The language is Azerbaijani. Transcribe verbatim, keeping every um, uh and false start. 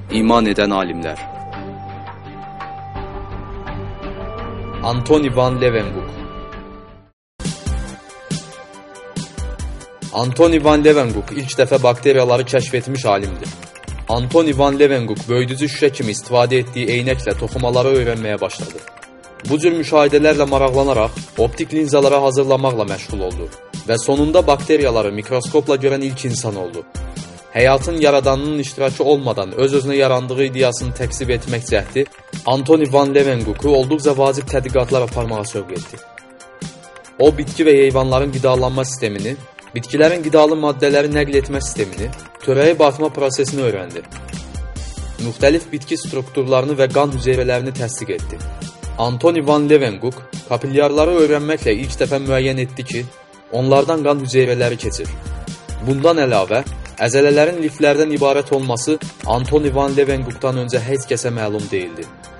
İman edən alimlər. Antoni van Leeuwenhoek. Antoni van Leeuwenhoek ilk dəfə bakteriyaları kəşf etmiş alimdir. Antoni van Leeuwenhoek böyüdücü şüşə kimi istifadə etdiyi eynəklə toxumaları öyrənməyə başladı. Bu cür müşahidələrlə maraqlanaraq optik linzalara hazırlamaqla məşğul oldu və sonunda bakteriyaları mikroskopla görən ilk insan oldu. Həyatın yaradanının iştirakı olmadan öz-özünə yarandığı ideyasını təksib etmək cəhdi Antoni van Leeuwenhoeku olduqca vacib tədqiqatlar aparmağa sövq etdi. O, bitki və heyvanların qidalanma sistemini, bitkilərin qidalı maddələri nəql etmə sistemini, törəyib atma prosesini öyrəndi. Müxtəlif bitki strukturlarını və qan hüceyrələrini təsdiq etdi. Antoni van Leeuwenhoek kapillyarları öyrənməklə ilk dəfə müəyyən etdi ki, onlardan qan hüceyrələri keçir. Bundan əlavə, əzələlərin liflərdən ibarət olması Antoni van Leeuwenhoekdan öncə heç kəsə məlum deyildi.